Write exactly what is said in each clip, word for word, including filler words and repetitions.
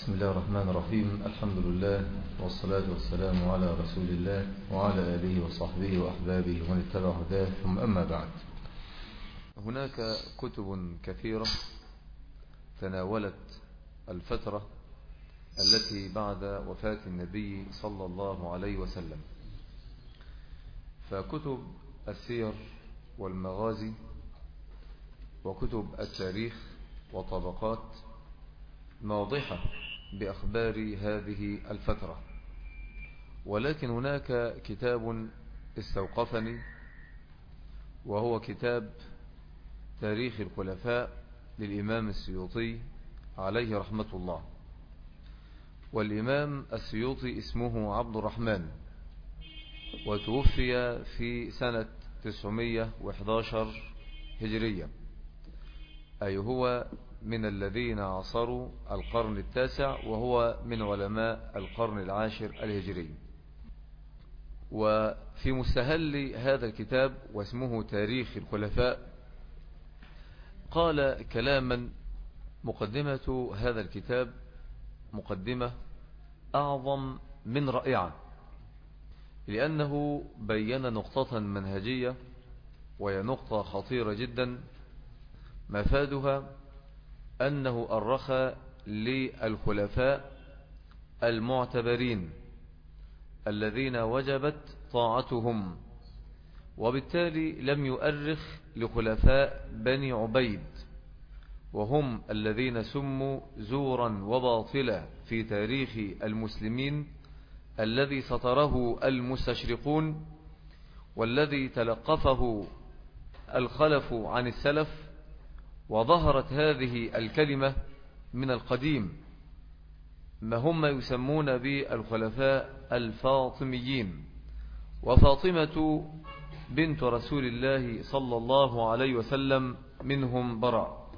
بسم الله الرحمن الرحيم. الحمد لله والصلاة والسلام على رسول الله وعلى آله وصحبه وأحبابه ومن اتبع هداه، ثم أما بعد. هناك كتب كثيرة تناولت الفترة التي بعد وفاة النبي صلى الله عليه وسلم، فكتب السير والمغازي وكتب التاريخ وطبقات واضحة بأخبار هذه الفترة، ولكن هناك كتاب استوقفني وهو كتاب تاريخ الخلفاء للإمام السيوطي عليه رحمة الله. والإمام السيوطي اسمه عبد الرحمن، وتوفي في سنة تسعمائة وأحد عشر هجرية، أي هو من الذين عاصروا القرن التاسع، وهو من علماء القرن العاشر الهجري. وفي مستهل هذا الكتاب واسمه تاريخ الخلفاء قال كلاما. مقدمة هذا الكتاب مقدمة أعظم من رائعة، لأنه بين نقطة منهجية، وهي نقطة خطيرة جدا، مفادها أنه أرخ للخلفاء المعتبرين الذين وجبت طاعتهم، وبالتالي لم يؤرخ لخلفاء بني عبيد، وهم الذين سموا زورا وباطلا في تاريخ المسلمين، الذي سطره المستشرقون والذي تلقفه الخلف عن السلف، وظهرت هذه الكلمة من القديم ما هم يسمون بالخلفاء الفاطميين. وفاطمة بنت رسول الله صلى الله عليه وسلم منهم براء.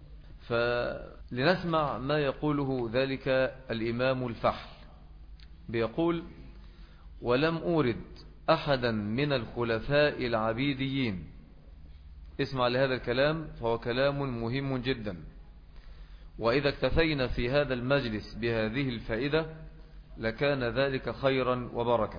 فلنسمع ما يقوله ذلك الإمام الفحل، بيقول: ولم أورد أحدا من الخلفاء العبيديين. اسمع لهذا الكلام، فهو كلام مهم جدا، وإذا اكتفينا في هذا المجلس بهذه الفائدة لكان ذلك خيرا وبركة.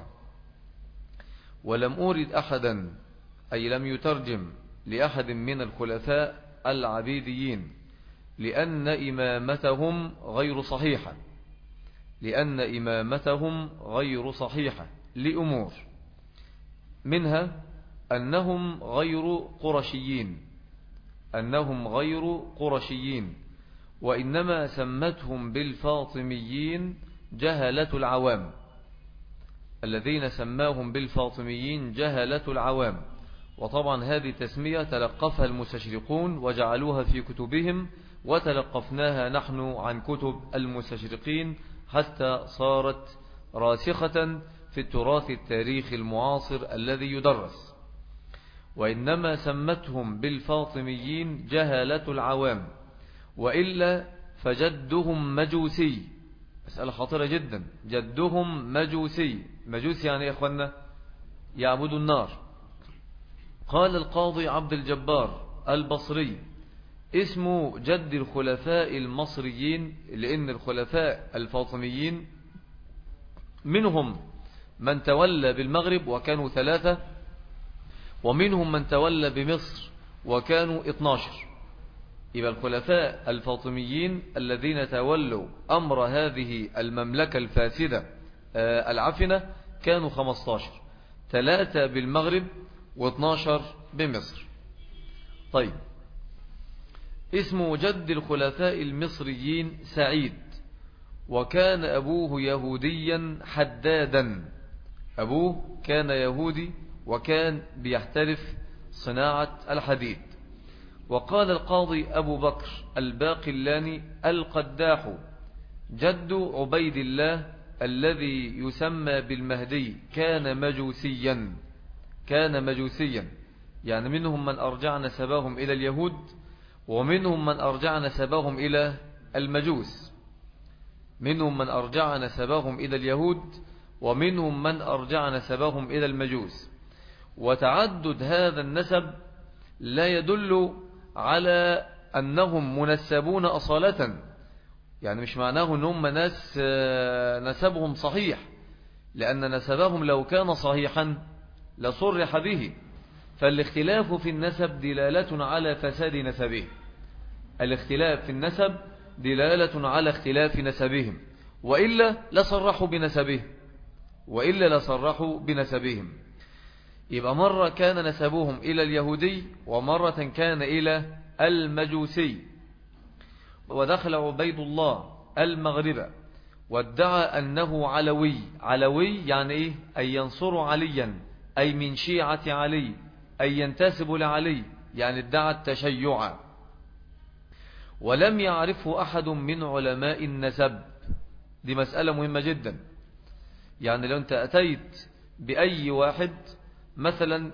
ولم أورد أحدا، أي لم يترجم لأحد من الخلفاء العبيديين، لأن إمامتهم غير صحيحة لأن إمامتهم غير صحيحة لأمور، منها أنهم غير قرشيين أنهم غير قرشيين وإنما سمتهم بالفاطميين جهلة العوام. الذين سماهم بالفاطميين جهلة العوام، وطبعا هذه التسمية تلقفها المستشرقون وجعلوها في كتبهم، وتلقفناها نحن عن كتب المستشرقين حتى صارت راسخة في التراث التاريخي المعاصر الذي يدرس. وإنما سمتهم بالفاطميين جهلة العوام، وإلا فجدهم مجوسي. مسألة خطيرة جدا، جدهم مجوسي. مجوسي يعني يا أخوانا يعبدوا النار. قال القاضي عبد الجبار البصري: اسم جد الخلفاء المصريين، لأن الخلفاء الفاطميين منهم من تولى بالمغرب وكانوا ثلاثة، ومنهم من تولى بمصر وكانوا اثناشر. يبقى الخلفاء الفاطميين الذين تولوا أمر هذه المملكة الفاسدة العفنة كانوا خمسة عشر، ثلاثة بالمغرب واثناشر بمصر. طيب، اسم جد الخلفاء المصريين سعيد، وكان أبوه يهوديا حدادا. أبوه كان يهودي وكان بيحترف صناعة الحديد. وقال القاضي أبو بكر الباقلاني القداح: جد عبيد الله الذي يسمى بالمهدي كان مجوسيا كان مجوسيا يعني منهم من أرجع نسبهم إلى اليهود، ومنهم من أرجع نسبهم إلى المجوس منهم من أرجع نسبهم إلى اليهود ومنهم من أرجع نسبهم إلى المجوس. وتعدد هذا النسب لا يدل على أنهم منسبون أصالة، يعني مش معناه ان هم ناس نسبهم صحيح، لأن نسبهم لو كان صحيحا لصرح به. فالاختلاف في النسب دلالة على فساد نسبه، الاختلاف في النسب دلالة على اختلاف نسبهم، وإلا لصرحوا بنسبه وإلا لصرحوا بنسبهم. يبقى مرة كان نسبهم إلى اليهودي، ومرة كان إلى المجوسي. ودخل عبيد الله المغرب وادعى أنه علوي. علوي يعني إيه؟ أي ينصر عليا، أي من شيعة علي، أي ينتسب لعلي، يعني ادعى التشيع. ولم يعرفه أحد من علماء النسب. دي مسألة مهمة جدا. يعني لو أنت أتيت بأي واحد مثلا،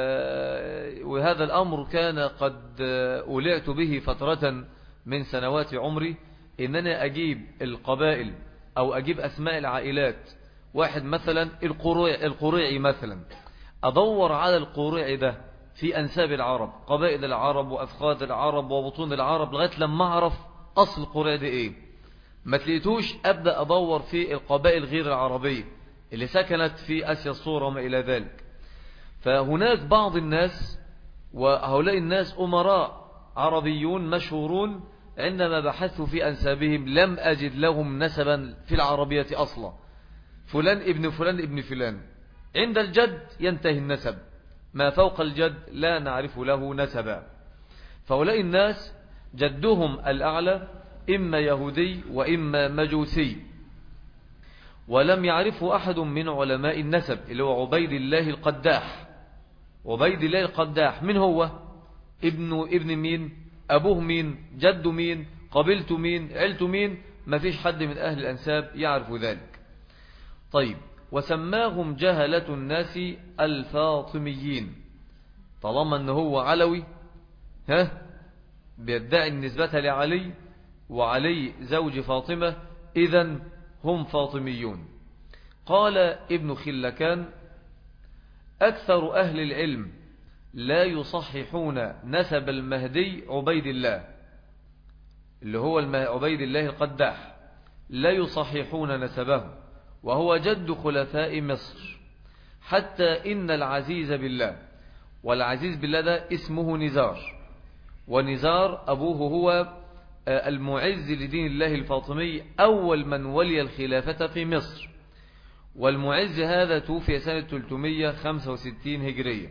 وهذا الأمر كان قد أولعت به فترة من سنوات عمري، إنني أجيب القبائل أو أجيب أسماء العائلات. واحد مثلا القريعي, القريعي مثلا، أدور على القريعي ده في أنساب العرب، قبائل العرب وأفخاذ العرب وبطون العرب، لغاية لما أعرف أصل القريعي ده إيه. ما تلقيتوش أبدأ أدور في القبائل غير العربية اللي سكنت في آسيا الصغرى وما إلى ذلك. فهناك بعض الناس، وهؤلاء الناس أمراء عربيون مشهورون، عندما بحثوا في أنسابهم لم أجد لهم نسبا في العربية أصلا. فلان ابن فلان ابن فلان، عند الجد ينتهي النسب، ما فوق الجد لا نعرف له نسبا. فهؤلاء الناس جدهم الأعلى إما يهودي وإما مجوسي. ولم يعرفه أحد من علماء النسب، اللي هو عبيد الله القداح. عبيد الله القداح من هو؟ ابن ابن مين؟ أبوه مين؟ جده مين؟ قبيلته مين؟ عيلته مين؟ ما فيش حد من أهل الأنساب يعرف ذلك. طيب، وسماهم جهلة الناس الفاطميين. طالما أنه هو علوي، ها بيدعي النسبة لعلي، وعلي زوج فاطمة، إذن هم فاطميون. قال ابن خلكان: أكثر أهل العلم لا يصححون نسب المهدي عبيد الله، اللي هو عبيد الله القداح، لا يصححون نسبه، وهو جد خلفاء مصر. حتى إن العزيز بالله، والعزيز بالله ده اسمه نزار، ونزار أبوه هو المعز لدين الله الفاطمي، أول من ولي الخلافة في مصر. والمعز هذا توفي سنة ثلاثمائة وخمسة وستين هجرية.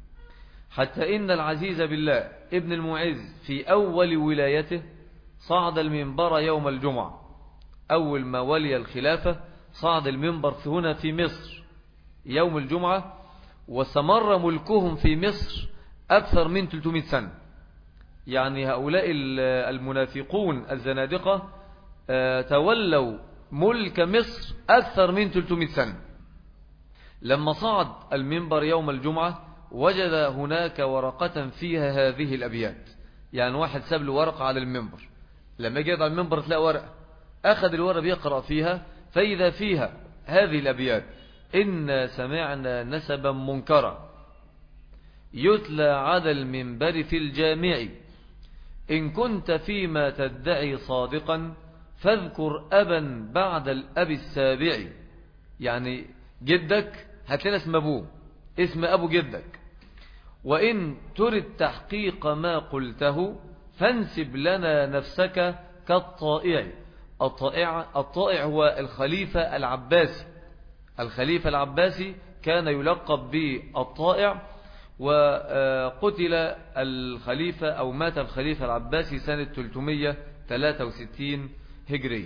حتى إن العزيز بالله ابن المعز في أول ولايته صعد المنبر يوم الجمعة. أول ما ولي الخلافة صعد المنبر في هنا في مصر يوم الجمعة، واستمر ملكهم في مصر أكثر من ثلاثمائة سنة. يعني هؤلاء المنافقون الزنادقة تولوا ملك مصر أكثر من ثلاثمائة سنة. لما صعد المنبر يوم الجمعة وجد هناك ورقة فيها هذه الأبيات. يعني واحد ساب له ورقة على المنبر، لما جاء على المنبر تلاقي ورقة، أخذ الورقة بيقرأ فيها، فإذا فيها هذه الأبيات: إنا سمعنا نسبا منكرا يتلى على المنبر في الجامع، إن كنت فيما تدعي صادقا فاذكر أبا بعد الأب السابع. يعني جدك هتلاقي اسم أبوه، اسم أبو جدك. وإن ترد تحقيق ما قلته فانسب لنا نفسك كالطائع. الطائع, الطائع هو الخليفة العباسي. الخليفة العباسي كان يلقب بالطائع، وقتل الخليفة أو مات الخليفة العباسي سنة ثلاثمائة وثلاثة وستين هجرية.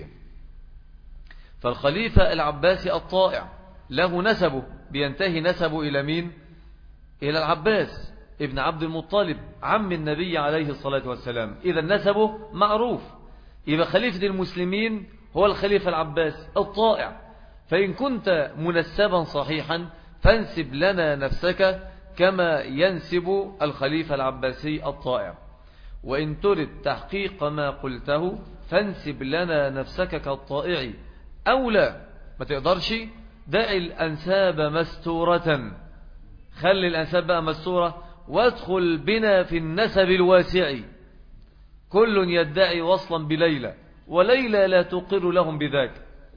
فالخليفة العباسي الطائع له نسبه، بينتهي نسبه إلى مين؟ إلى العباس ابن عبد المطلب عم النبي عليه الصلاة والسلام. إذا نسبه معروف، يبقى خليفة المسلمين هو الخليفة العباسي الطائع. فإن كنت منسبا صحيحا فانسب لنا نفسك كما ينسب الخليفة العباسي الطائع. وإن ترد تحقيق ما قلته فانسب لنا نفسك كالطائع. أو لا، ما تقدرش، دع الأنساب مستورة، خلي الأنساب بقى مستورة، وادخل بنا في النسب الواسع. كل يدعي وصلا بليلى، وليلى لا تقر لهم بذاك.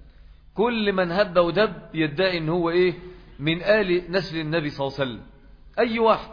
كل من هب ودب يدعي ان هو ايه من آل نسل النبي صلى الله عليه وسلم. اي واحد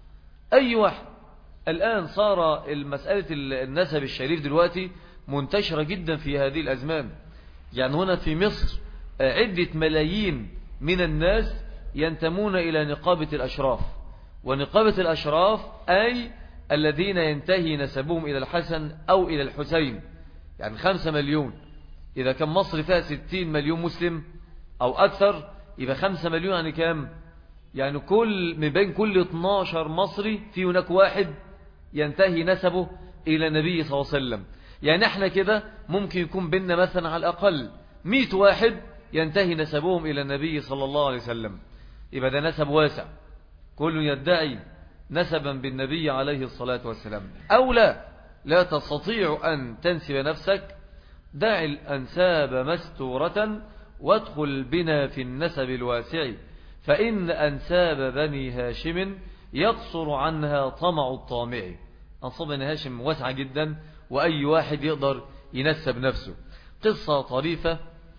اي واحد الآن صار المسألة النسب الشريف دلوقتي منتشرة جدا في هذه الأزمان. يعني هنا في مصر عدة ملايين من الناس ينتمون إلى نقابة الأشراف، ونقابة الأشراف أي الذين ينتهي نسبهم إلى الحسن أو إلى الحسين. يعني خمسة مليون، إذا كان مصر فيها ستين مليون مسلم أو أكثر، يبقى خمسة مليون يعني كام؟ يعني كل من بين كل اثناشر مصري في هناك واحد ينتهي نسبه إلى النبي صلى الله عليه وسلم. يعني احنا كده ممكن يكون بيننا مثلا على الأقل مئة واحد ينتهي نسبهم إلى النبي صلى الله عليه وسلم. يبقى ده نسب واسع، كل يدعي نسبا بالنبي عليه الصلاة والسلام. أو لا لا تستطيع أن تنسب نفسك، دع الأنساب مستورة وادخل بنا في النسب الواسع، فإن أنساب بني هاشم يقصر عنها طمع الطامع. أنصاب بني هاشم واسعة جدا، وأي واحد يقدر ينسب نفسه. قصة طريفة،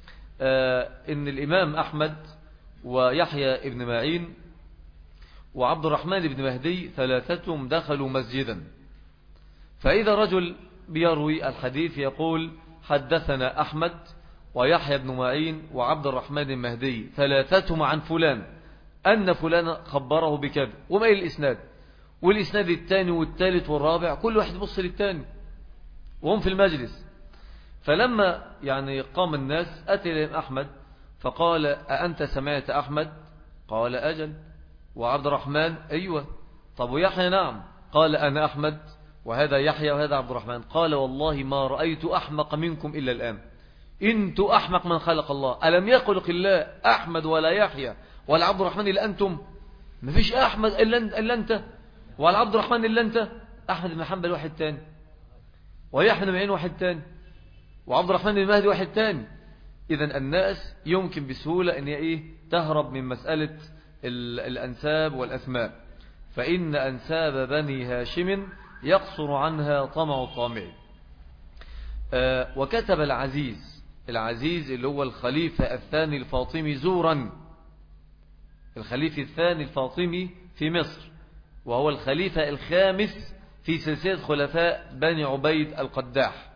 آه إن الإمام أحمد ويحيى ابن معين وعبد الرحمن بن مهدي ثلاثتهم دخلوا مسجدا، فإذا رجل بيروي الحديث يقول حدثنا أحمد ويحيى بن معين وعبد الرحمن بن مهدي ثلاثتهم عن فلان أن فلان خبره بكذا، وما إلى الإسناد، والإسناد الثاني والثالث والرابع كل واحد يبص للثاني وهم في المجلس. فلما يعني قام الناس أتى إليهم أحمد فقال أأنت سمعت أحمد؟ قال أجل. وعبد الرحمن؟ أيوة. طب ويحيى؟ نعم. قال أنا أحمد وهذا يحيى وهذا عبد الرحمن. قال والله ما رأيت أحمق منكم إلا الآن، انتوا أحمق من خلق الله. ألم يخلق الله أحمد ولا يحيى ولا عبد الرحمن إلا أنتم؟ ما فيش أحمد إلا أنت ولا عبد الرحمن إلا أنت. أحمد بن حنبل واحد تاني، ويحيى بن معين واحد تاني، وعبد الرحمن بن مهدي واحد تاني. إذن الناس يمكن بسهولة أن إيه تهرب من مسألة الأنساب والأسماء، فإن أنساب بني هاشم يقصر عنها طمع الطامع. آه وكتب العزيز، العزيز اللي هو الخليفة الثاني الفاطمي زورا، الخليفة الثاني الفاطمي في مصر، وهو الخليفة الخامس في سلسلة خلفاء بني عبيد القداح.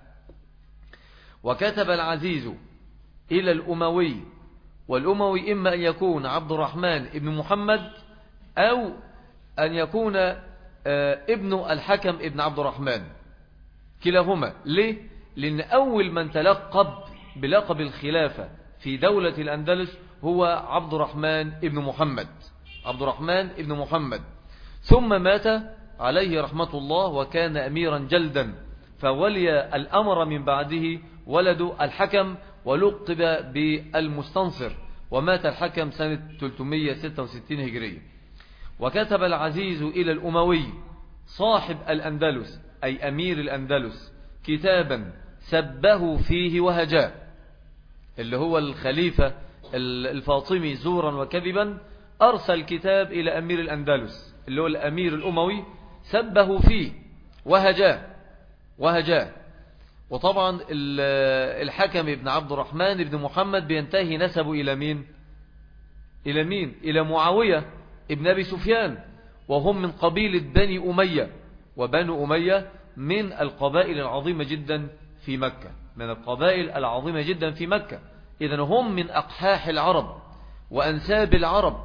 وكتب العزيز إلى الأموي، والأموي إما أن يكون عبد الرحمن ابن محمد أو أن يكون ابن الحكم ابن عبد الرحمن، كلاهما. ليه؟ لأن أول من تلقب بلقب الخلافة في دولة الأندلس هو عبد الرحمن ابن محمد، عبد الرحمن ابن محمد، ثم مات عليه رحمة الله وكان أميرا جلدا، فولي الأمر من بعده ولد الحكم ولقب بالمستنصر، ومات الحكم سنة ثلاثمائة وستة وستين هجرية. وكتب العزيز إلى الأموي صاحب الأندلس أي أمير الأندلس كتابا سبه فيه وهجاه، اللي هو الخليفة الفاطمي زورا وكذبا أرسل كتاب إلى أمير الأندلس اللي هو الأمير الأموي، سبه فيه وهجاه وهجاه. وطبعا الحكم ابن عبد الرحمن ابن محمد بينتهي نسبه إلى مين؟ إلى مين؟ إلى معاوية ابن أبي سفيان، وهم من قبيلة بني أمية، وبنو أمية من القبائل العظيمة جدا في مكة، من القبائل العظيمة جدا في مكة. إذن هم من أقحاح العرب وأنساب العرب،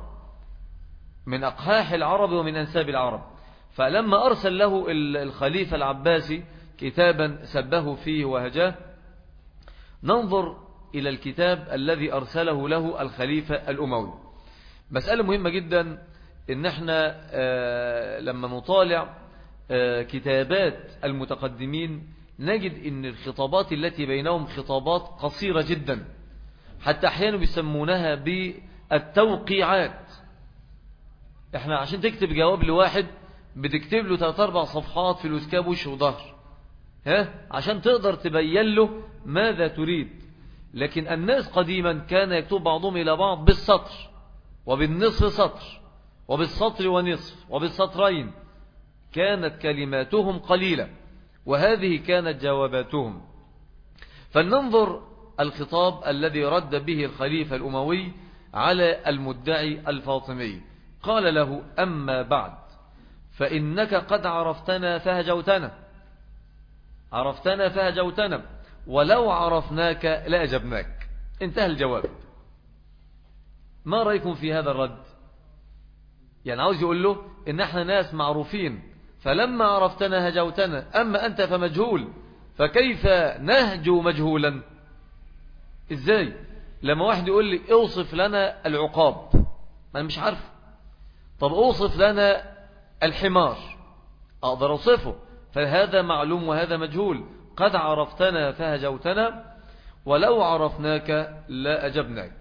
من أقحاح العرب ومن أنساب العرب. فلما أرسل له الخليفة العباسي كتابا سبه فيه وهجاه، ننظر إلى الكتاب الذي أرسله له الخليفة الأموي. مسألة مهمة جدا إن احنا آه لما نطالع آه كتابات المتقدمين نجد إن الخطابات التي بينهم خطابات قصيرة جدا، حتى أحيانا بيسمونها بالتوقيعات. احنا عشان تكتب جواب لواحد بتكتب له ثلاث أربع صفحات في الوسكاب وش وظهر، ها عشان تقدر تبين له ماذا تريد. لكن الناس قديما كان يكتب بعضهم إلى بعض بالسطر وبالنصف سطر وبالسطر ونصف وبالسطرين، كانت كلماتهم قليلة، وهذه كانت جواباتهم. فلننظر الخطاب الذي رد به الخليفة الأموي على المدعي الفاطمي. قال له: أما بعد، فإنك قد عرفتنا فهجوتنا عرفتنا فهجوتنا ولو عرفناك لأجبناك. انتهى الجواب. ما رأيكم في هذا الرد؟ يعني عاوز يقول له إن احنا ناس معروفين، فلما عرفتنا هجوتنا، أما أنت فمجهول، فكيف نهجو مجهولا؟ إزاي لما واحد يقول لي اوصف لنا العقاب، ما أنا مش عارف. طب اوصف لنا الحمار، أقدر أوصفه، فهذا معلوم وهذا مجهول. قد عرفتنا فهجوتنا ولو عرفناك لا أجبناك.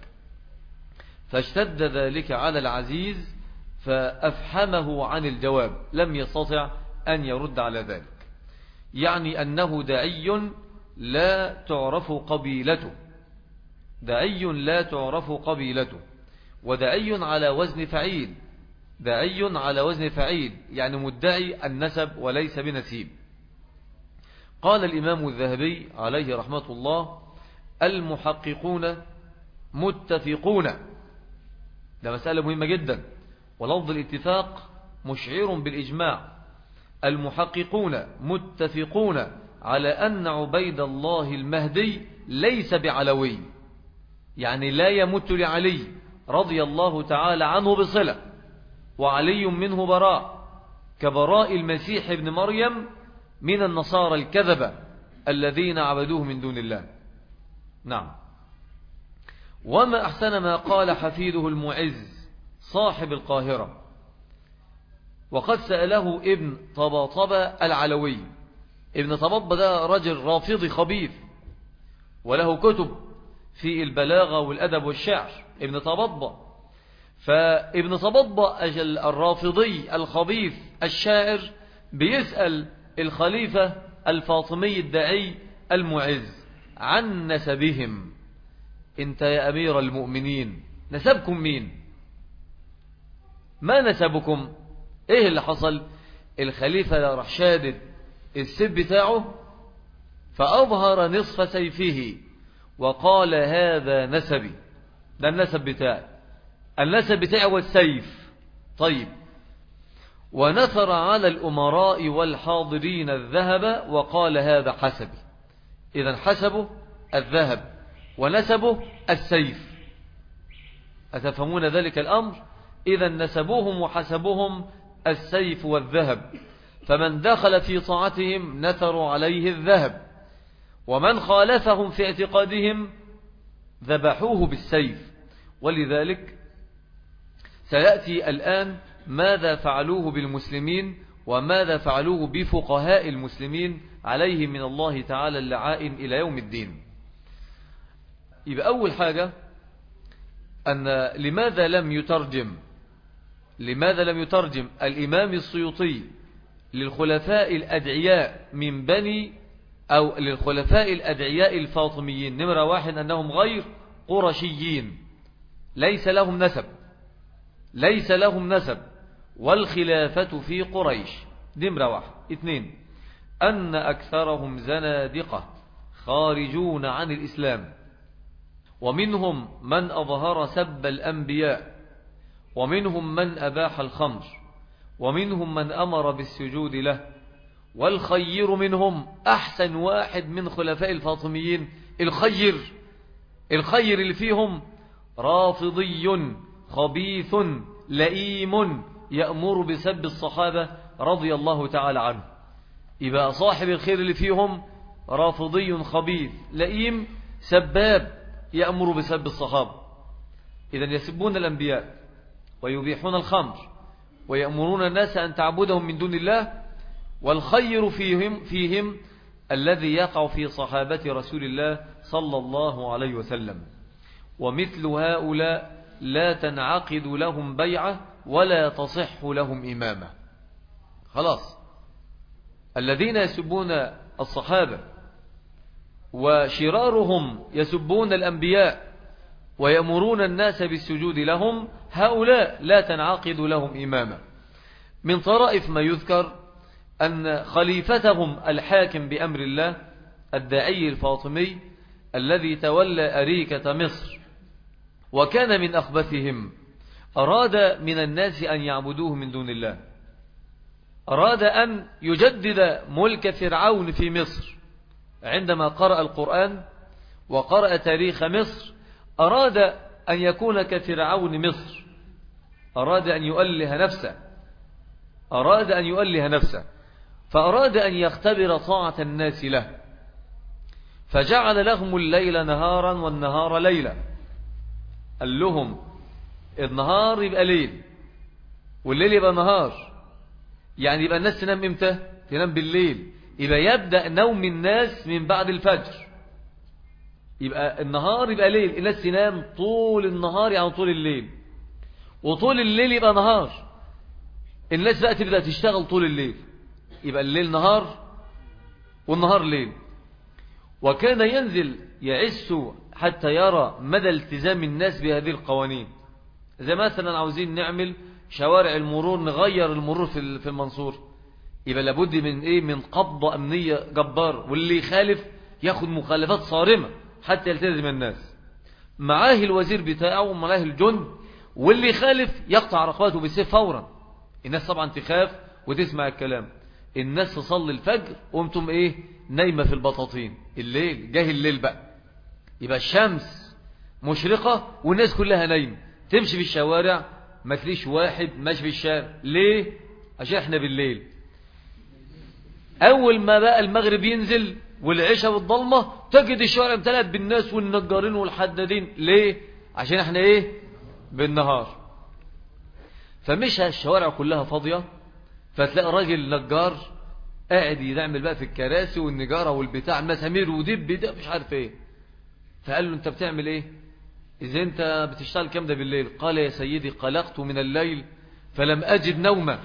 فاشتد ذلك على العزيز فأفحمه عن الجواب، لم يستطع أن يرد على ذلك. يعني أنه داعي لا تعرف قبيلته داعي لا تعرف قبيلته وداعي على وزن فعيل داعي على وزن فعيل يعني مدعي النسب وليس بنسيب. قال الإمام الذهبي عليه رحمة الله: المحققون متفقون. ده مسألة مهمة جدا، ولفظ الاتفاق مشعر بالإجماع. المحققون متفقون على أن عبيد الله المهدي ليس بعلوي، يعني لا يمت لعلي رضي الله تعالى عنه بصلة، وعلي منه براء، كبراء المسيح ابن مريم من النصارى الكذبة الذين عبدوه من دون الله. نعم. وما أحسن ما قال حفيده المعز صاحب القاهرة، وقد سأله ابن طباطبة العلوي. ابن طباطبة ده رجل رافضي خبيث، وله كتب في البلاغة والأدب والشعر، ابن طباطبة. فابن طباطبة أجل الرافضي الخبيث الشاعر بيسأل الخليفة الفاطمي الداعي المعز عن نسبهم. انت يا أمير المؤمنين نسبكم مين؟ ما نسبكم؟ ايه اللي حصل؟ الخليفة راح شادد السيف بتاعه فأظهر نصف سيفه وقال: هذا نسبي، ده النسب بتاعي، النسب بتاعي والسيف. طيب. ونثر على الأمراء والحاضرين الذهب وقال: هذا حسبي. إذن حسبه الذهب ونسبه السيف. أتفهمون ذلك الأمر؟ إذن نسبوهم وحسبهم السيف والذهب، فمن دخل في طاعتهم نثروا عليه الذهب، ومن خالفهم في اعتقادهم ذبحوه بالسيف. ولذلك سيأتي الآن ماذا فعلوه بالمسلمين وماذا فعلوه بفقهاء المسلمين عليه من الله تعالى اللعائن إلى يوم الدين. يبقى أول حاجة أن لماذا لم يترجم لماذا لم يترجم الإمام السيوطي للخلفاء الأدعياء من بني أو للخلفاء الأدعياء الفاطميين؟ نمرة واحد أنهم غير قرشيين، ليس لهم نسب ليس لهم نسب والخلافة في قريش. نمرة واحد. اثنين، أن أكثرهم زنادقة خارجون عن الإسلام، ومنهم من أظهر سب الأنبياء، ومنهم من أباح الخمر، ومنهم من أمر بالسجود له. والخير منهم أحسن واحد من خلفاء الفاطميين، الخير الخير اللي فيهم رافضي خبيث لئيم يأمر بسب الصحابة رضي الله تعالى عنه. يبقى صاحب الخير اللي فيهم رافضي خبيث لئيم سباب يأمر بسب الصحابة. إذن يسبون الأنبياء ويبيحون الخمر ويأمرون الناس أن تعبدهم من دون الله. والخير فيهم فيهم الذي يقع في صحابة رسول الله صلى الله عليه وسلم. ومثل هؤلاء لا تنعقد لهم بيعة ولا تصح لهم إمامة. خلاص. الذين يسبون الصحابة وشرارهم يسبون الأنبياء ويأمرون الناس بالسجود لهم، هؤلاء لا تنعقد لهم إمامة. من طرائف ما يذكر أن خليفتهم الحاكم بأمر الله الداعي الفاطمي الذي تولى أريكة مصر وكان من أخبثهم أراد من الناس أن يعبدوه من دون الله، أراد أن يجدد ملك فرعون في مصر. عندما قرأ القرآن وقرأ تاريخ مصر أراد أن يكون كفرعون مصر، أراد أن يؤله نفسه أراد أن يؤله نفسه فأراد أن يختبر طاعة الناس له، فجعل لهم الليل نهارا والنهار ليلا. قال لهم النهار يبقى ليل والليل يبقى نهار، يعني يبقى الناس تنام امتى؟ تنام بالليل، يبقى يبدأ نوم الناس من بعد الفجر، يبقى النهار يبقى ليل، الناس تنام طول النهار يعني طول الليل، وطول الليل يبقى نهار، الناس بقى تبدأ تشتغل طول الليل، يبقى الليل نهار والنهار ليل. وكان ينزل يعس حتى يرى مدى التزام الناس بهذه القوانين. زي مثلا عاوزين نعمل شوارع المرور، نغير المرور في في المنصور، يبقى لابد من ايه؟ من قبضة أمنية جبار، واللي يخالف ياخد مخالفات صارمة حتى يلتزم الناس. معاه الوزير بتاعه ومعاه الجند، واللي يخالف يقطع رقبته بالسيف فورا. الناس طبعا تخاف وتسمع الكلام، الناس تصلي الفجر وانتم ايه؟ نايمة في البطاطين. الليل جاه الليل بقى، يبقى الشمس مشرقة والناس كلها نايمة، تمشي في الشوارع ما تليش واحد ماشي في الشارع. ليه؟ عشان احنا بالليل. اول ما بقى المغرب ينزل والعشاء والضلمة تجد الشوارع امتلأت بالناس والنجارين والحدادين. ليه؟ عشان احنا ايه؟ بالنهار. فمشى الشوارع كلها فاضية، فتلاقي راجل نجار قاعد يعمل بقى في الكراسي والنجارة والبتاع المسامير ودب ده مش عارف ايه. فقال له انت بتعمل ايه؟ اذا انت بتشتغل كام ده بالليل؟ قال يا سيدي قلقت من الليل فلم اجد نوما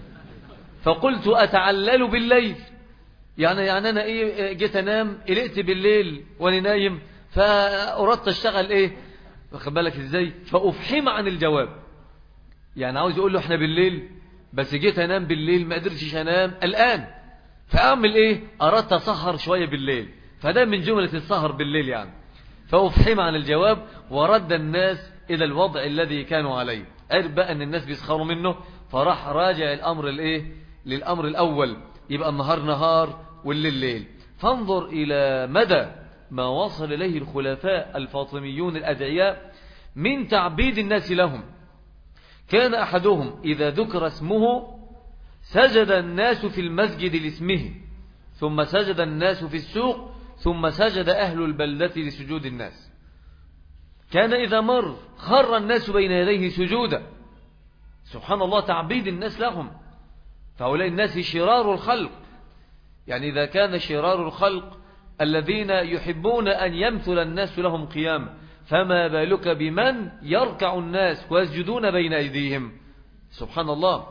فقلت اتعلل بالليل، يعني يعني انا ايه؟ جيت انام قلقت بالليل وانا نايم فاردت اشتغل ايه؟ واخد بالك ازاي؟ فافحم عن الجواب، يعني عاوز يقول له احنا بالليل بس جيت انام بالليل ما قدرتش انام الان، فاعمل ايه؟ اردت اسهر شويه بالليل، فده من جمله السهر بالليل يعني. فافحم عن الجواب ورد الناس الى الوضع الذي كانوا عليه. عرف بقى ان الناس بيسخروا منه، فراح راجع الامر الايه؟ للامر الاول، يبقى النهار نهار والليل ليل. فانظر الى مدى ما وصل اليه الخلفاء الفاطميون الادعياء من تعبيد الناس لهم. كان احدهم اذا ذكر اسمه سجد الناس في المسجد لاسمه، ثم سجد الناس في السوق، ثم سجد أهل البلدة لسجود الناس. كان إذا مر خر الناس بين يديه سجودا. سبحان الله، تعبيد الناس لهم. فهؤلاء الناس شرار الخلق، يعني إذا كان شرار الخلق الذين يحبون أن يمثل الناس لهم قيام، فما بالك بمن يركع الناس ويسجدون بين أيديهم؟ سبحان الله.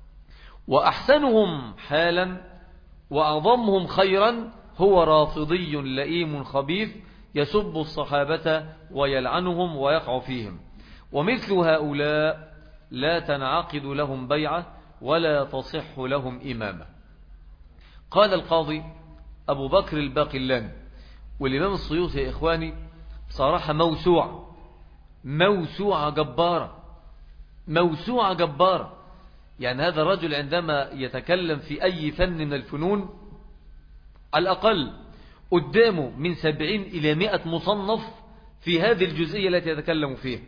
وأحسنهم حالا وأعظمهم خيرا هو رافضي لئيم خبيث يسب الصحابة ويلعنهم ويقع فيهم، ومثل هؤلاء لا تنعقد لهم بيعة ولا تصح لهم إمامة. قال القاضي أبو بكر الباقلاني، والإمام السيوطي يا إخواني بصراحة موسوعة موسوعة جبارة موسوعة جبارة. يعني هذا الرجل عندما يتكلم في أي فن من الفنون على الأقل قدامه من سبعين إلى مئة مصنف في هذه الجزئية التي يتكلم فيها.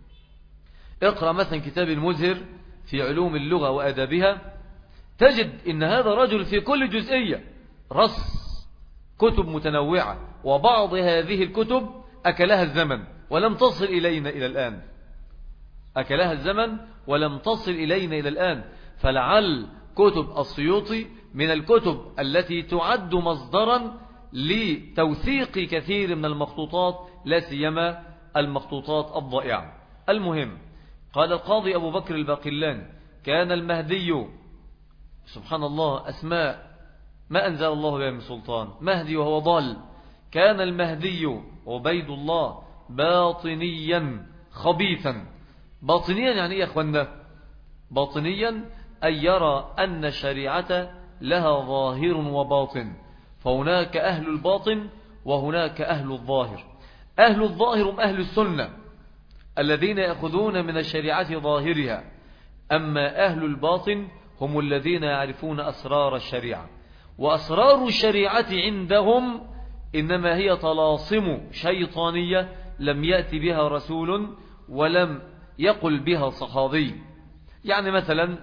اقرأ مثلا كتاب المزهر في علوم اللغة وأدابها، تجد إن هذا رجل في كل جزئية رص كتب متنوعة، وبعض هذه الكتب أكلها الزمن ولم تصل إلينا إلى الآن أكلها الزمن ولم تصل إلينا إلى الآن. فلعل كتب السيوطي من الكتب التي تعد مصدرا لتوثيق كثير من المخطوطات، لا سيما المخطوطات الضائعة. المهم، قال القاضي أبو بكر الباقلاني: كان المهدي، سبحان الله، أسماء ما أنزل الله بها من سلطان، مهدي وهو ضال. كان المهدي عبيد الله باطنيا خبيثا. باطنيا يعني إيه يا أخوانا؟ باطنيا أن يرى أن الشريعة لها ظاهر وباطن، فهناك أهل الباطن وهناك أهل الظاهر. أهل الظاهر هم أهل السنة الذين يأخذون من الشريعة ظاهرها، أما أهل الباطن هم الذين يعرفون أسرار الشريعة، وأسرار الشريعة عندهم إنما هي طلاسم شيطانية لم يأتي بها رسول ولم يقل بها صحابي. يعني مثلا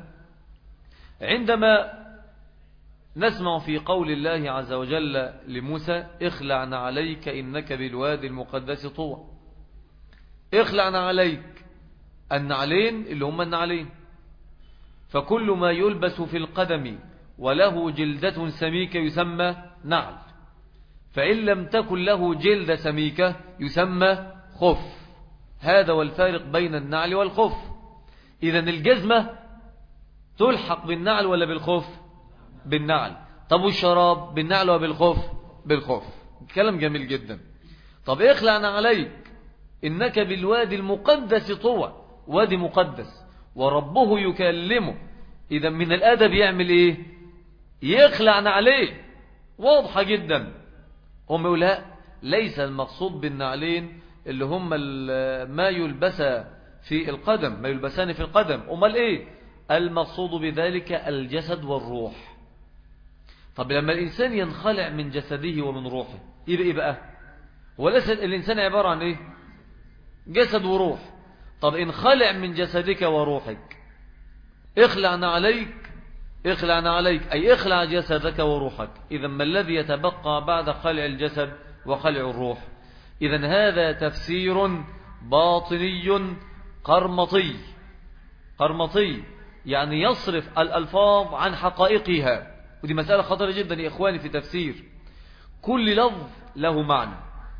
عندما نسمع في قول الله عز وجل لموسى اخلعنا عليك إنك بالوادي المقدس طوى، اخلعنا عليك، النعلين اللي هم النعلين، فكل ما يلبس في القدم وله جلدة سميكة يسمى نعل، فإن لم تكن له جلدة سميكة يسمى خف. هذا والفارق بين النعل والخف. إذن الجزمة تلحق بالنعل ولا بالخف؟ بالنعل. طب والشراب بالنعل وبالخف؟ بالخف. كلام جميل جدا. طب اخلعنا عليك إنك بالوادي المقدس طوى، وادي مقدس وربه يكلمه، إذا من الأدب يعمل إيه؟ يخلعنا عليه. واضحة جدا. هم يقول لا، ليس المقصود بالنعلين اللي هم ما يلبس في القدم، ما يلبسان في القدم. أمال إيه؟ المقصود بذلك الجسد والروح. طب لما الإنسان ينخلع من جسده ومن روحه يبقى إيه بقى؟ وليس الإنسان عبارة عن إيه؟ جسد وروح. طب انخلع من جسدك وروحك، اخلعنا عليك، اخلعنا عليك أي اخلع جسدك وروحك. إذا ما الذي يتبقى بعد خلع الجسد وخلع الروح؟ إذا هذا تفسير باطني قرمطي. قرمطي يعني يصرف الألفاظ عن حقائقها، ودي مسألة خطرة جدا يا إخواني في تفسير. كل لفظ له معنى،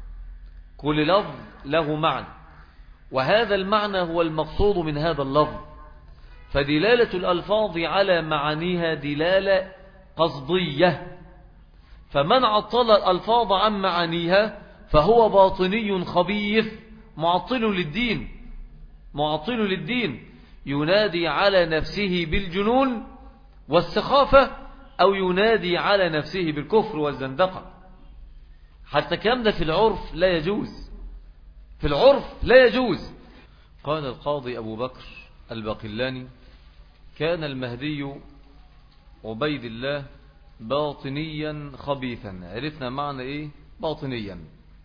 كل لفظ له معنى، وهذا المعنى هو المقصود من هذا اللفظ. فدلالة الألفاظ على معانيها دلالة قصدية، فمن عطل الألفاظ عن معانيها فهو باطني خبيث معطل للدين، معطل للدين، ينادي على نفسه بالجنون والسخافة أو ينادي على نفسه بالكفر والزندقة. حتى كلام ده في العرف لا يجوز، في العرف لا يجوز. قال القاضي أبو بكر الباقلاني كان المهدي عبيد الله باطنيا خبيثا. عرفنا معنى إيه باطنيا؟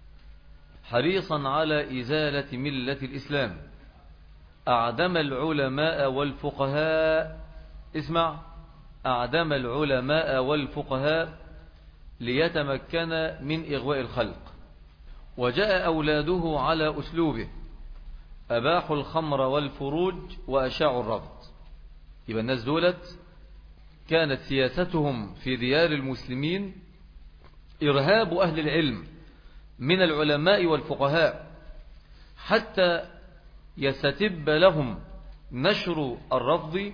حريصا على إزالة ملة الإسلام، أعدم العلماء والفقهاء، اسمع، أعدم العلماء والفقهاء ليتمكن من إغواء الخلق. وجاء أولاده على أسلوبه، أباحوا الخمر والفروج وأشاعوا الرفض. يبقى الناس دولت كانت سياستهم في ديار المسلمين إرهاب أهل العلم من العلماء والفقهاء حتى يستتب لهم نشر الرفض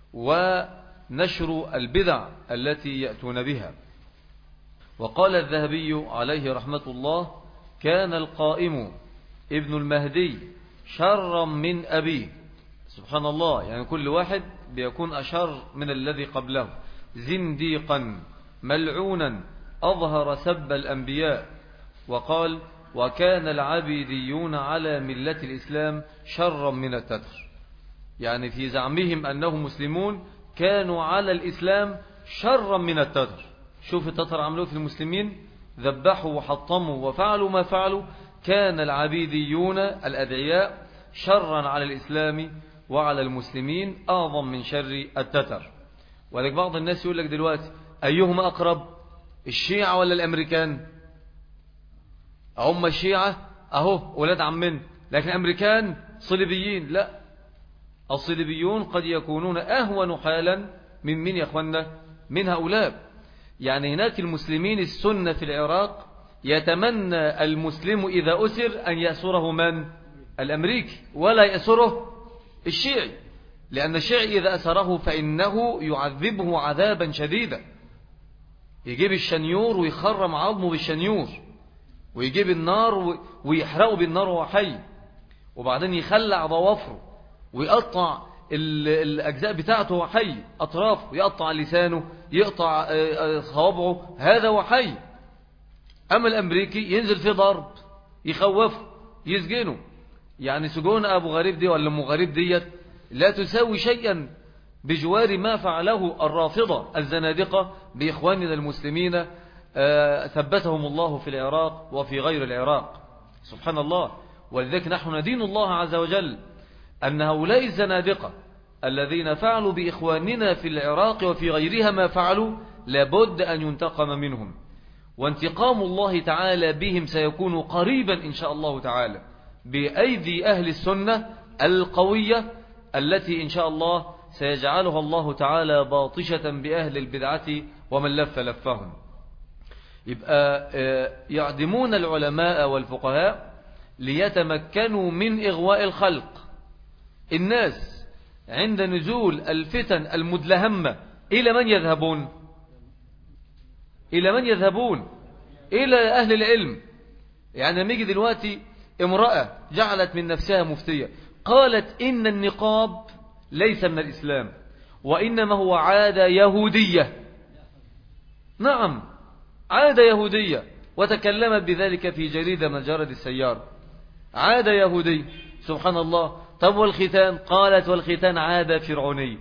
ونشر البدع التي يأتون بها. وقال الذهبي عليه رحمة الله كان القائم ابن المهدي شرا من أبيه. سبحان الله، يعني كل واحد بيكون أشر من الذي قبله. زنديقا ملعونا أظهر سب الأنبياء. وقال وكان العبيديون على ملة الإسلام شرا من التتر، يعني في زعمهم أنهم مسلمون كانوا على الإسلام شرا من التتر. شوف التتر عملوا في المسلمين، ذبحوا وحطموا وفعلوا ما فعلوا. كان العبيديون الأدعياء شرا على الإسلام وعلى المسلمين أعظم من شر التتر. ولكن بعض الناس يقول لك دلوقتي أيهما أقرب، الشيعة ولا الأمريكان؟ هم الشيعة أهو ولاد عمين، لكن الأمريكان صليبيين. لا، الصليبيون قد يكونون أهون حالا من من يا أخوانا من هؤلاء. يعني هناك المسلمين السنة في العراق يتمنى المسلم إذا أسر أن يأسره من؟ الأمريكي، ولا يأسره الشيعي، لأن الشيعي إذا أسره فإنه يعذبه عذابا شديدا. يجيب الشنيور ويخرم عظمه بالشنيور، ويجيب النار ويحرقه بالنار وهو حي، وبعدين يخلع ضوافره ويقطع الأجزاء بتاعته وهو حي، أطرافه، يقطع لسانه، يقطع صوابعه، هذا وحي. أما الأمريكي ينزل في ضرب، يخوفه، يسجنه. يعني سجون أبو غريب دي ولا أم غريب ديت لا تساوي شيئا بجوار ما فعله الرافضة الزنادقة بإخواننا المسلمين آه ثبتهم الله في العراق وفي غير العراق. سبحان الله. ولذلك نحن ندين الله عز وجل أن هؤلاء الزنادقة الذين فعلوا بإخواننا في العراق وفي غيرها ما فعلوا لابد أن ينتقم منهم، وانتقام الله تعالى بهم سيكون قريبا إن شاء الله تعالى بأيدي أهل السنة القوية التي إن شاء الله سيجعلها الله تعالى باطشة بأهل البدعة ومن لف لفهم. يبقى يعدمون العلماء والفقهاء ليتمكنوا من إغواء الخلق. الناس عند نزول الفتن المدلهمة إلى من يذهبون؟ إلى من يذهبون؟ إلى أهل العلم. يعني لما يجي دلوقتي امرأة جعلت من نفسها مفتية قالت إن النقاب ليس من الإسلام وإنما هو عادة يهودية. نعم، عادة يهودية، وتكلمت بذلك في جريدة من جرائد السيارة. عادة يهودية، سبحان الله. طب والختان؟ قالت والختان عادة فرعونية.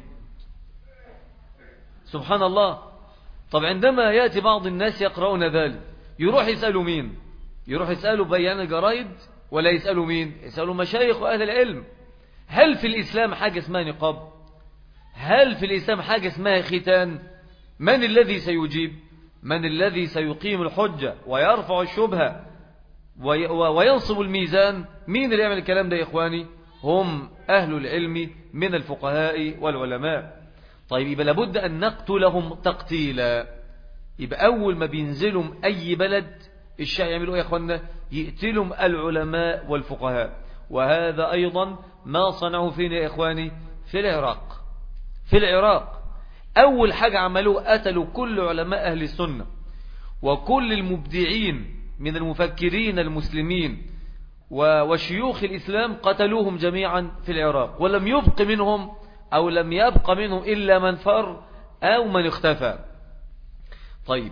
سبحان الله. طب عندما يأتي بعض الناس يقرؤون ذلك يروح يسألوا مين؟ يروح يسألوا بيان الجرائد ولا يسألوا مين؟ يسألوا مشايخ وأهل العلم. هل في الإسلام حاجة اسمها نقاب؟ هل في الإسلام حاجة اسمها ختان؟ من الذي سيجيب؟ من الذي سيقيم الحجة ويرفع الشبهة وينصب الميزان؟ مين اللي يعمل الكلام ده يا إخواني؟ هم أهل العلم من الفقهاء والعلماء. طيب يبقى لابد أن نقتلهم تقتيلا. يبقى أول ما بينزلوا أي بلد الشيعة يعملوا إيه يا إخوانا؟ يقتلهم العلماء والفقهاء. وهذا أيضا ما صنعوا فينا يا إخواني في العراق. في العراق أول حاجة عملوه قتلوا كل علماء أهل السنة وكل المبدعين من المفكرين المسلمين وشيوخ الإسلام، قتلوهم جميعا في العراق، ولم يبق منهم أو لم يبق منهم إلا من فر أو من اختفى. طيب،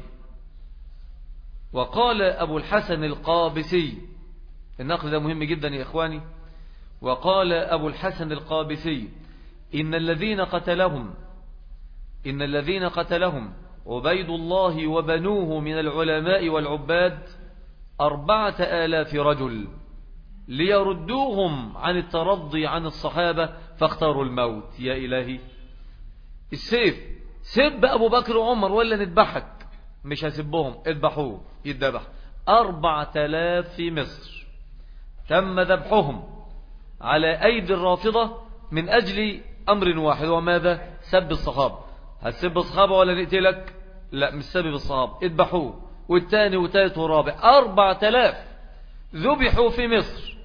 وقال أبو الحسن القابسي، النقل ده مهم جدا يا إخواني، وقال أبو الحسن القابسي إن الذين قتلهم إن الذين قتلهم عبيد الله وبنوه من العلماء والعباد أربعة آلاف رجل ليردوهم عن الترضي عن الصحابة فاختاروا الموت. يا إلهي، السيف سب أبو بكر وعمر ولا نذبحك؟ مش هسبهم، اذبحوه يذبح. أربعة آلاف في مصر تم ذبحهم على أيدي الرافضة من أجل أمر واحد، وماذا؟ سب الصحابة. هتسب الصحابة ولا نقتلك؟ لا، مش سب الصحابة، اذبحوه. والثاني وثالث ورابع أربعة آلاف ذبحوا في مصر،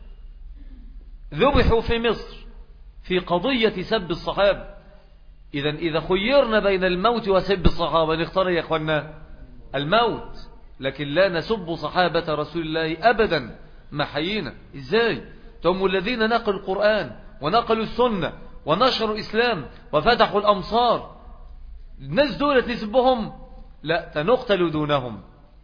ذبحوا في مصر في قضية سب الصحابة. إذا إذا خيرنا بين الموت وسب الصحابة نختار يا أخوانا الموت، لكن لا نسب صحابة رسول الله أبدا ما حيينا. إزاي؟ هم الذين نقلوا القرآن ونقلوا السنة ونشروا الإسلام وفتحوا الأمصار. الناس دولة نسبهم؟ لا، تنقتل دونهم.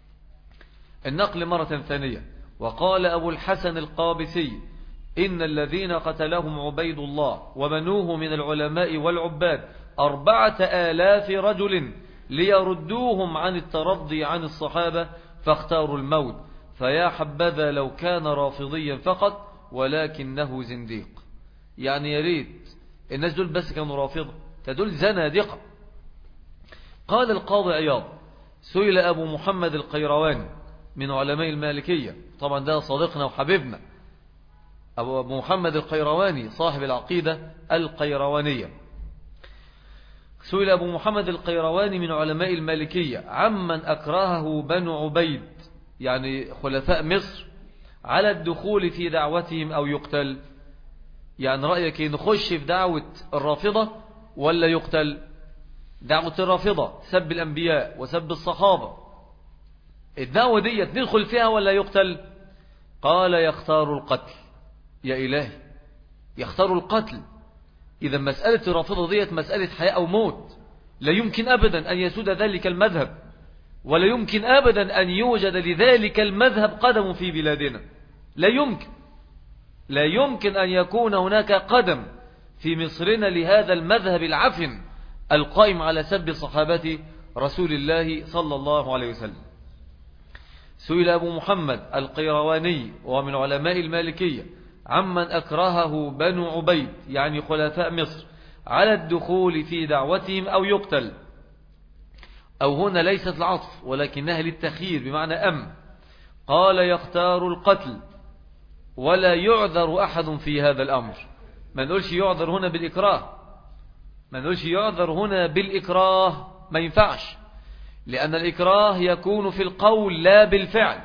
النقل مرة ثانية، وقال أبو الحسن القابسي إن الذين قتلهم عبيد الله وبنوه من العلماء والعباد أربعة آلاف رجل ليردوهم عن الترضي عن الصحابة فاختاروا الموت. فيا حبذا لو كان رافضيا فقط ولكنه زنديق. يعني يا ريت الناس دول بس كانوا رافضة، تدول زنادقة. قال القاضي عياض سئل أبو محمد القيرواني من علماء المالكية، طبعا ده صديقنا وحبيبنا أبو محمد القيرواني صاحب العقيدة القيروانية، سئل أبو محمد القيرواني من علماء المالكية عمن أكرهه بنو عبيد يعني خلفاء مصر على الدخول في دعوتهم أو يقتل. يعني رأيك نخش في دعوة الرافضة ولا يقتل؟ دعوة الرافضة سب الأنبياء وسب الصحابة، الدعوة دي ندخل فيها ولا يقتل؟ قال يختار القتل. يا إلهي، يختار القتل. إذا مسألة الرافضة ديت مسألة حياة أو موت، لا يمكن أبدا أن يسود ذلك المذهب. ولا يمكن أبدا أن يوجد لذلك المذهب قدم في بلادنا، لا يمكن لا يمكن أن يكون هناك قدم في مصرنا لهذا المذهب العفن القائم على سب صحابة رسول الله صلى الله عليه وسلم. سئل أبو محمد القيرواني ومن علماء المالكية عمن أكرهه بنو عبيد يعني خلفاء مصر على الدخول في دعوتهم أو يقتل، أو هنا ليست العطف ولكنها للتخيير بمعنى أم، قال يختار القتل ولا يعذر أحد في هذا الأمر. ما نقولش يعذر هنا بالإكراه، ما نقولش يعذر هنا بالإكراه، ما ينفعش، لأن الإكراه يكون في القول لا بالفعل.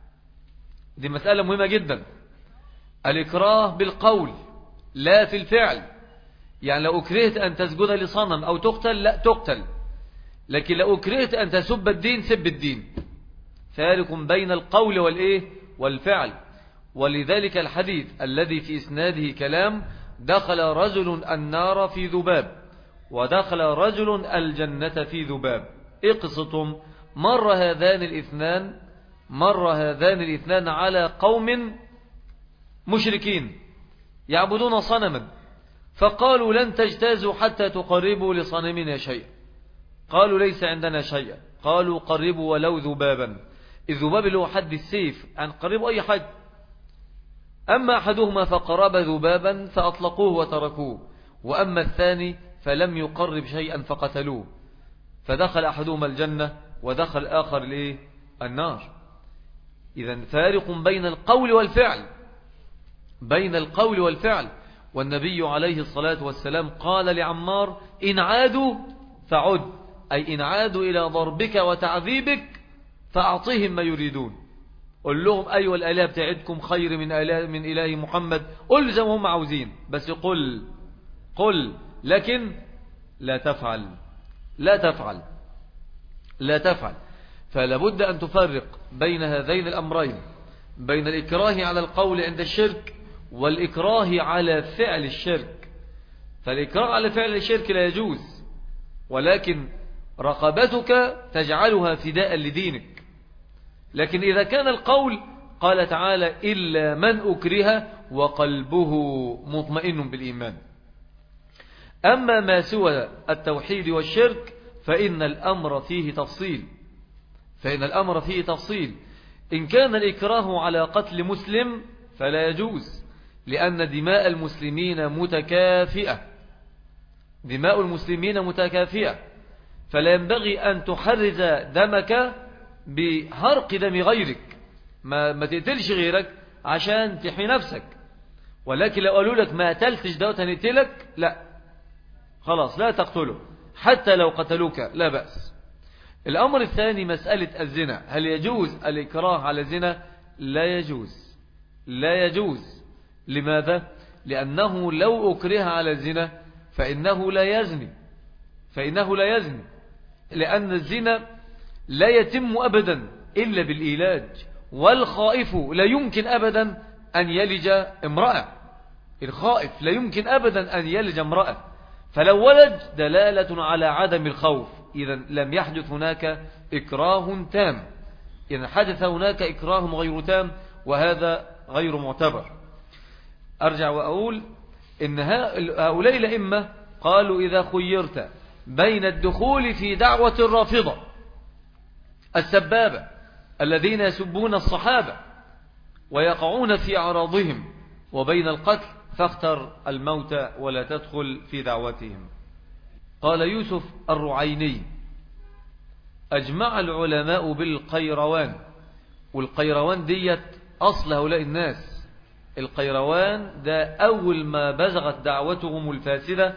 دي مسألة مهمة جدا، الإكراه بالقول لا في الفعل. يعني لو أكرهت أن تسجد لصنم أو تقتل لا تقتل، لكن لو أكرهت أن تسب الدين سب الدين. فارق بين القول والإيه والفعل. ولذلك الحديث الذي في إسناده كلام، دخل رجل النار في ذباب ودخل رجل الجنة في ذباب. إيه قصتهم؟ مر هذان الاثنان مر هذان الاثنان على قوم مشركين يعبدون صنما، فقالوا لن تجتازوا حتى تقربوا لصنمنا شيئا. قالوا ليس عندنا شيئا. قالوا قربوا ولو ذبابا. الذباب اللي هو حد السيف، عن قربوا أي حد. أما أحدهما فقرب ذبابا فأطلقوه وتركوه، وأما الثاني فلم يقرب شيئا فقتلوه، فدخل أحدهما الجنة ودخل الآخر ليه النار. إذن فارق بين القول والفعل، بين القول والفعل. والنبي عليه الصلاة والسلام قال لعمار إن عادوا فعد، أي إن عادوا إلى ضربك وتعذيبك فأعطيهم ما يريدون. قل لهم أيها الآلهة بتاعتكم خير من إله, من إله محمد، قل زي ما هم عاوزين، بس قل قل لكن لا تفعل لا تفعل لا تفعل. فلابد أن تفرق بين هذين الأمرين، بين الإكراه على القول عند الشرك والإكراه على فعل الشرك. فالإكراه على فعل الشرك لا يجوز، ولكن رقبتك تجعلها فداء لدينك. لكن إذا كان القول قال تعالى إلا من أكره وقلبه مطمئن بالإيمان. أما ما سوى التوحيد والشرك فإن الأمر فيه تفصيل فإن الأمر فيه تفصيل إن كان الإكراه على قتل مسلم فلا يجوز، لأن دماء المسلمين متكافئة دماء المسلمين متكافئة فلا ينبغي أن تحرز دمك بهرق دم غيرك. ما, ما تقتلش غيرك عشان تحمي نفسك. ولكن لو قالوا لك ما قتلتش دوت هنقتلك، لا خلاص لا تقتله حتى لو قتلوك لا بأس. الأمر الثاني مسألة الزنا، هل يجوز الإكراه على الزنا؟ لا يجوز لا يجوز. لماذا؟ لأنه لو أكره على الزنا فإنه لا يزني فإنه لا يزني لأن الزنا لا يتم أبدا إلا بالإيلاج، والخائف لا يمكن أبدا أن يلج امرأة. الخائف لا يمكن أبدا أن يلج امرأة، فلو ولج دلالة على عدم الخوف، إذا لم يحدث هناك إكراه تام، إذا حدث هناك إكراه غير تام، وهذا غير معتبر. أرجع وأقول إن هؤلاء الأئمة قالوا إذا خيرت بين الدخول في دعوة الرافضة السبابة الذين يسبون الصحابة ويقعون في أعراضهم وبين القتل، فاختر الموت ولا تدخل في دعوتهم. قال يوسف الرعيني أجمع العلماء بالقيروان، والقيروان ديت أصل هؤلاء الناس. القيروان ده أول ما بزغت دعوتهم الفاسدة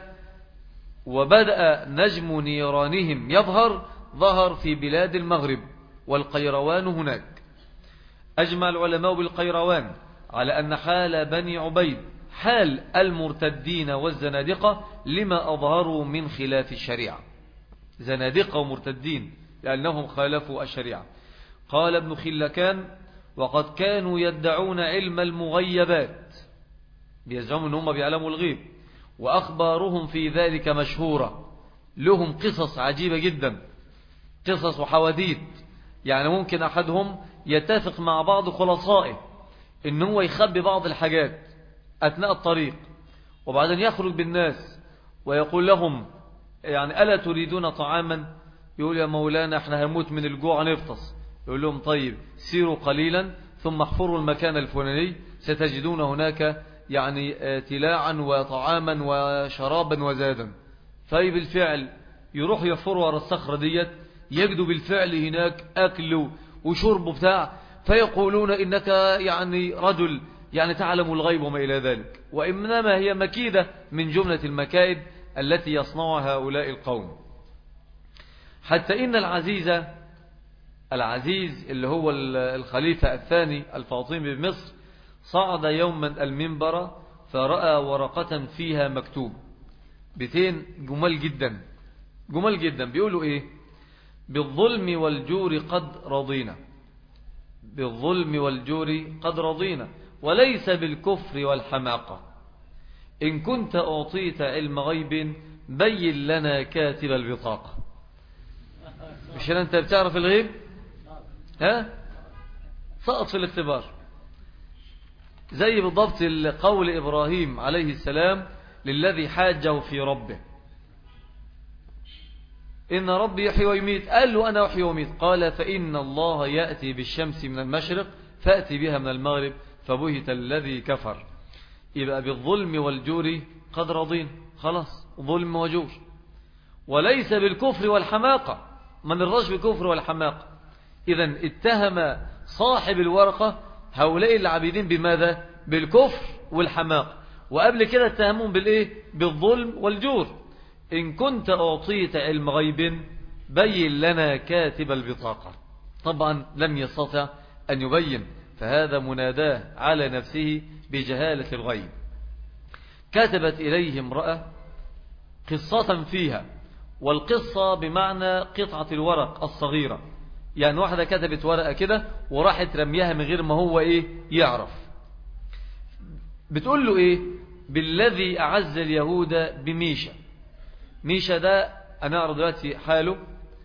وبدأ نجم نيرانهم يظهر، ظهر في بلاد المغرب، والقيروان هناك. أجمع العلماء بالقيروان على أن حال بني عبيد حال المرتدين والزنادقة لما أظهروا من خلاف الشريعة، زنادقة ومرتدين لأنهم خالفوا الشريعة. قال ابن خلكان وقد كانوا يدعون علم المغيبات، بيزعموا أنهم بيعلموا الغيب، وأخبارهم في ذلك مشهورة، لهم قصص عجيبة جدا، قصص وحواديت يعني ممكن أحدهم يتفق مع بعض خلصائه إن هو يخبي بعض الحاجات أثناء الطريق، وبعدين يخرج بالناس ويقول لهم يعني ألا تريدون طعاما؟ يقول يا مولانا احنا هنموت من الجوع نفطس. يقول لهم طيب سيروا قليلا ثم احفروا المكان الفلاني ستجدون هناك يعني تلاعا وطعاما وشرابا وزادا. فبالفعل يروح يحفروا على الصخرة ديت، يجدوا بالفعل هناك أكل وشرب بتاع، فيقولون إنك يعني رجل يعني تعلم الغيب وما إلى ذلك. وإنما هي مكيدة من جملة المكائد التي يصنعها هؤلاء القوم. حتى إن العزيز العزيز اللي هو الخليفة الثاني الفاطمي بمصر صعد يوما المنبر فرأى ورقة فيها مكتوب بيتين جمال جدا جمال جدا بيقولوا إيه؟ بالظلم والجور قد رضينا، بالظلم والجور قد رضينا وليس بالكفر والحماقة. إن كنت أعطيت علم غيب بين لنا كاتب البطاقة. مش أنت بتعرف الغيب؟ ها؟ سقط في الاختبار. زي بالضبط قول إبراهيم عليه السلام للذي حاجه في ربه إن ربي يحيي ويميت، قال له أنا أحيي ويميت، قال فإن الله يأتي بالشمس من المشرق فأتي بها من المغرب فبهت الذي كفر. يبقى بالظلم والجور قد رضين، خلاص ظلم وجور. وليس بالكفر والحماقة، من الرجل بالكفر والحماقة. إذن اتهم صاحب الورقة هؤلاء العابدين بماذا؟ بالكفر والحماقة. وقبل كده اتهمون بالإيه؟ بالظلم والجور. إن كنت أعطيت علم غيب بين لنا كاتب البطاقة. طبعا لم يستطع أن يبين، فهذا مناداه على نفسه بجهالة الغيب. كتبت إليه امرأة قصة فيها، والقصة بمعنى قطعة الورق الصغيرة، يعني واحدة كتبت ورقة كده وراحت رميها من غير ما هو إيه يعرف. بتقول له إيه؟ بالذي أعز اليهود بميشا. ميشا ده أنا أعرض دلوقتي حاله.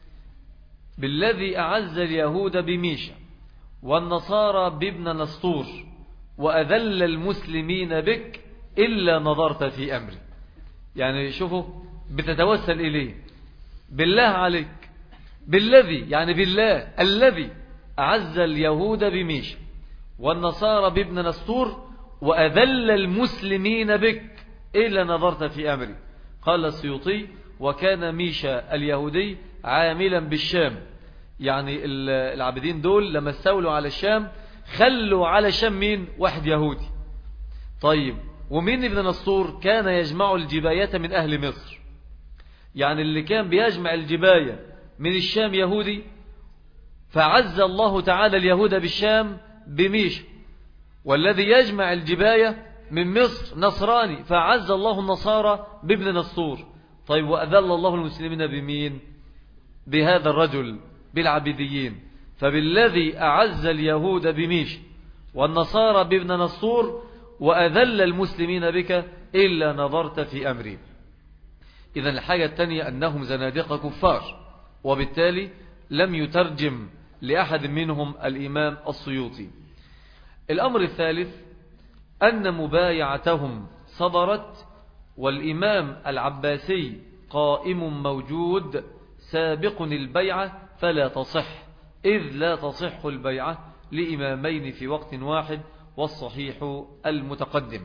بالذي أعز اليهود بميشا والنصارى بابن نسطور وأذل المسلمين بك إلا نظرت في أمري. يعني شوفوا بتتوسل إليه، بالله عليك، بالذي يعني بالله الذي أعز اليهود بميشا والنصارى بابن نسطور وأذل المسلمين بك إلا نظرت في أمري. قال السيوطي وكان ميشا اليهودي عاملا بالشام، يعني العابدين دول لما استولوا على الشام خلوا على الشام مين؟ واحد يهودي. طيب ومين ابن نسطور؟ كان يجمع الجباية من أهل مصر، يعني اللي كان بيجمع الجباية من الشام يهودي، فعز الله تعالى اليهود بالشام بميشا. والذي يجمع الجباية من مصر نصراني، فعز الله النصارى بابن نسطور. طيب وأذل الله المسلمين بمين؟ بهذا الرجل، بالعبيديين. فبالذي أعز اليهود بميشا والنصارى بابن نسطور وأذل المسلمين بك إلا نظرت في أمري. إذن الحاجة الثانية أنهم زنادقة كفار، وبالتالي لم يترجم لأحد منهم الإمام السيوطي. الأمر الثالث أن مبايعتهم صدرت والإمام العباسي قائم موجود سابق البيعة فلا تصح، إذ لا تصح البيعة لإمامين في وقت واحد، والصحيح المتقدم.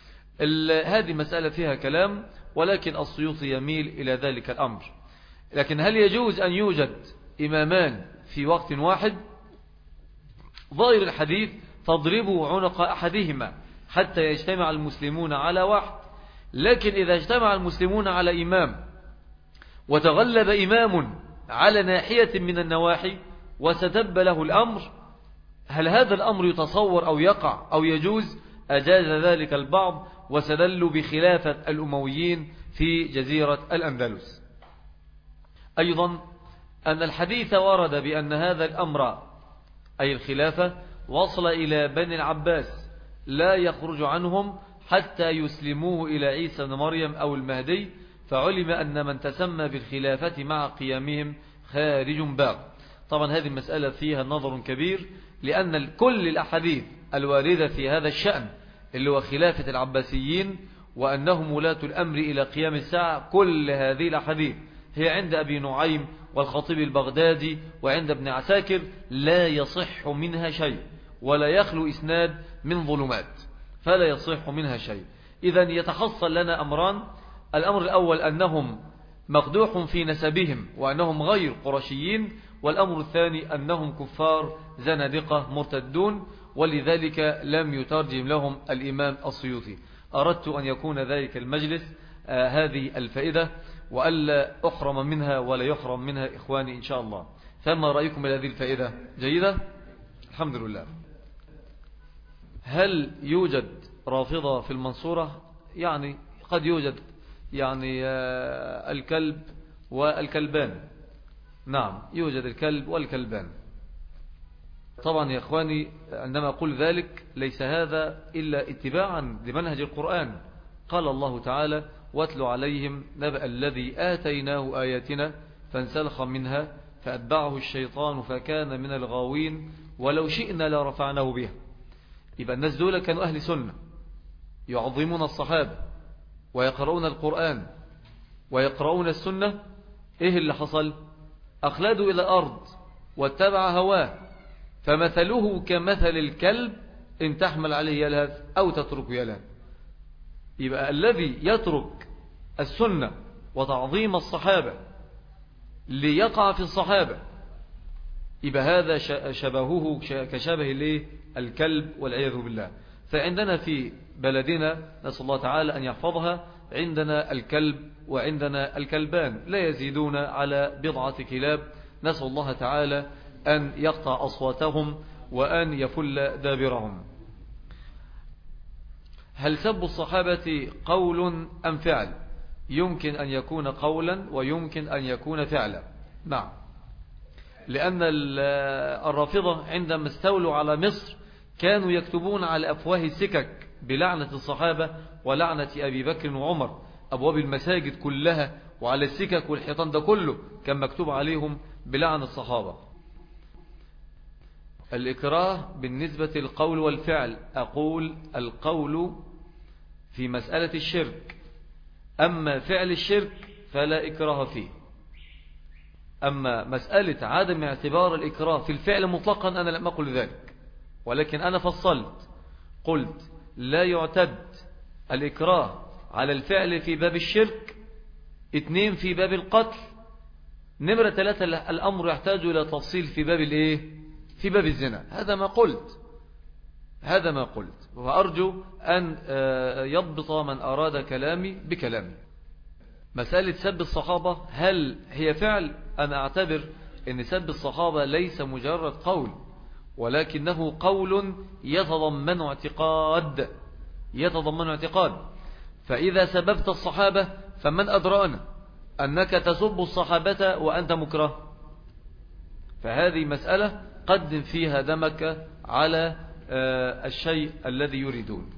هذه مسألة فيها كلام، ولكن السيوطي يميل إلى ذلك الأمر. لكن هل يجوز أن يوجد إمامان في وقت واحد؟ ظاهر الحديث فاضربوا عنق أحدهما حتى يجتمع المسلمون على واحد. لكن إذا اجتمع المسلمون على إمام وتغلب إمام على ناحية من النواحي وستب له الأمر، هل هذا الأمر يتصور أو يقع أو يجوز؟ أجاز ذلك البعض وسدلوا بخلافة الأمويين في جزيرة الأندلس. أيضا أن الحديث ورد بأن هذا الأمر أي الخلافة وصل إلى بني العباس لا يخرج عنهم حتى يسلموه إلى عيسى بن مريم أو المهدي، فعلم أن من تسمى بالخلافة مع قيامهم خارج باغ. طبعا هذه المسألة فيها نظر كبير، لأن كل الأحاديث الواردة في هذا الشأن اللي هو خلافة العباسيين وأنهم ولاة الأمر إلى قيام الساعة، كل هذه الأحاديث هي عند أبي نعيم والخطيب البغدادي وعند ابن عساكر، لا يصح منها شيء ولا يخلو إسناد من ظلمات، فلا يصح منها شيء. إذن يتحصل لنا أمران: الأمر الأول أنهم مقدوح في نسبهم وأنهم غير قرشيين، والأمر الثاني أنهم كفار زنادقة مرتدون، ولذلك لم يترجم لهم الإمام السيوطي. أردت أن يكون ذلك المجلس آه هذه الفائدة، وألا أحرم منها ولا يحرم منها إخواني إن شاء الله. فما رأيكم بهذه الفائدة؟ جيدة؟ الحمد لله. هل يوجد رافضة في المنصورة؟ يعني قد يوجد يعني آه الكلب والكلبان. نعم، يوجد الكلب والكلبان. طبعا يا إخواني، عندما أقول ذلك ليس هذا إلا اتباعا لمنهج القرآن. قال الله تعالى: واتل عليهم نبأ الذي آتيناه آياتنا فانسلخ منها فأتبعه الشيطان فكان من الغاوين ولو شئنا لرفعناه بها. يبقى الناس دول كانوا أهل سنة، يعظمون الصحابة ويقرؤون القرآن ويقرؤون السنة. إيه اللي حصل؟ أخلدوا إلى الأرض واتبع هواه، فمثله كمثل الكلب إن تحمل عليه يلهث أو تتركه يلهث. يبقى الذي يترك السنة وتعظيم الصحابة ليقع في الصحابة، يبقى هذا شبهه كشبه ليه الكلب والعياذ بالله. فعندنا في بلدنا نسأل الله تعالى أن يحفظها، عندنا الكلب وعندنا الكلبان لا يزيدون على بضعة كلاب، نسأل الله تعالى أن يقطع أصواتهم وأن يفل دابرهم. هل سب الصحابة قول أم فعل؟ يمكن أن يكون قولا ويمكن أن يكون فعلا. نعم، لأن الرافضة عندما استولوا على مصر كانوا يكتبون على أفواه السكك بلعنة الصحابة ولعنة أبي بكر وعمر، أبواب المساجد كلها وعلى السكك والحيطان ده كله كان مكتوب عليهم بلعن الصحابة. الإكراه بالنسبة للقول والفعل، أقول القول في مسألة الشرك، أما فعل الشرك فلا إكراه فيه. أما مسألة عدم اعتبار الإكراه في الفعل مطلقا أنا لم أقل ذلك، ولكن أنا فصلت قلت لا يعتد الإكراه على الفعل في باب الشرك، اثنين في باب القتل، نمرة ثلاثة الأمر يحتاج إلى تفصيل في باب الإيه؟ في باب الزنا. هذا ما قلت هذا ما قلت وأرجو أن يضبط من أراد كلامي بكلامي. مسألة سب الصحابة هل هي فعل؟ أنا أعتبر أن سب الصحابة ليس مجرد قول، ولكنه قول يتضمن اعتقاد يتضمن اعتقاد. فإذا سببت الصحابة فمن أدرانا أنك تسب الصحابة وأنت مكره؟ فهذه مسألة قدم فيها دمك على الشيء الذي يريدون.